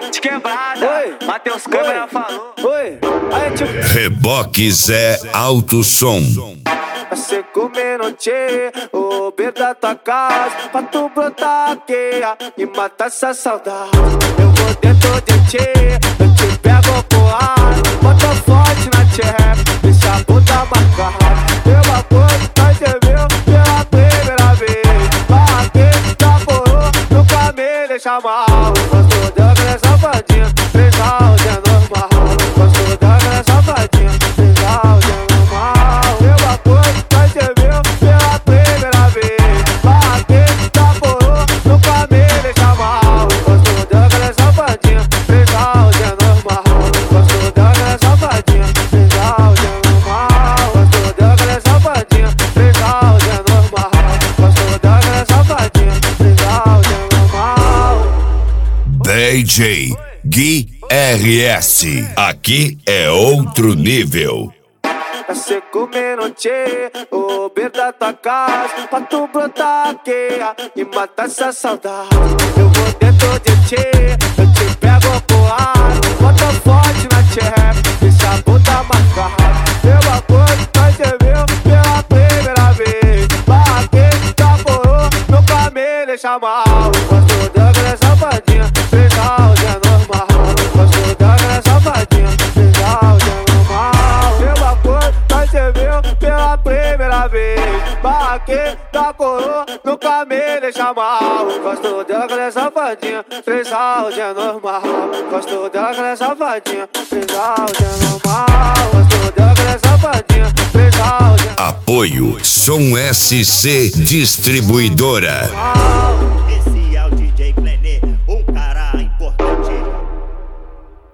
de quebrada. Oi. Matheus Câmara falou. Oi, aí tio. Reboque Zé Alto Som. Você comendo tchê, o beiro da tua casa, pra tu brotar aqui e matar essa saudade. Eu vou dentro de tchê, eu te pego pro ar, bota forte na tcheca, deixa a bunda marcada. Pela coisa, nós se viu pela primeira vez. Aqui, namorou, nunca me deixa mal. Gosto da velha safadinha, fez áudio é normal. Gosto da velha safadinha, fez áudio é normal. Pela coisa, nós se viu pela primeira vez. Aqui, namorou, nunca me deixa mal. Gosto da velha safadinha, fez áudio é normal. Gosto da velha safadinha, fez áudio é normal. Gosto da velha safadinha, fez áudio é normal. Gosto da velha safadinha, fez áudio é normal. DJ Gui RS. Aqui é outro nível. Você comendo tchê, o beiro da tua casa, pra tu brotar aqui e matar essa saudade. Eu vou dentro de tchê, eu te pego pro ar, bota forte na tcheca, deixa a bunda marcada. Pela coisa, nós se viu pela primeira vez. Aqui, namorou, nunca me deixa mal. Gosto da velha safadinha, fez áudio é normal. Gosto da velha safadinha, fez áudio é normal. Pela coisa, nós se viu pela primeira vez. Aqui, da coroa, nunca me deixa mal. Gosto da velha safadinha, fez áudio é normal. Gosto da velha safadinha, fez áudio é normal. Gosto da velha safadinha, fez áudio é normal. Apoio Som SC Distribuidora.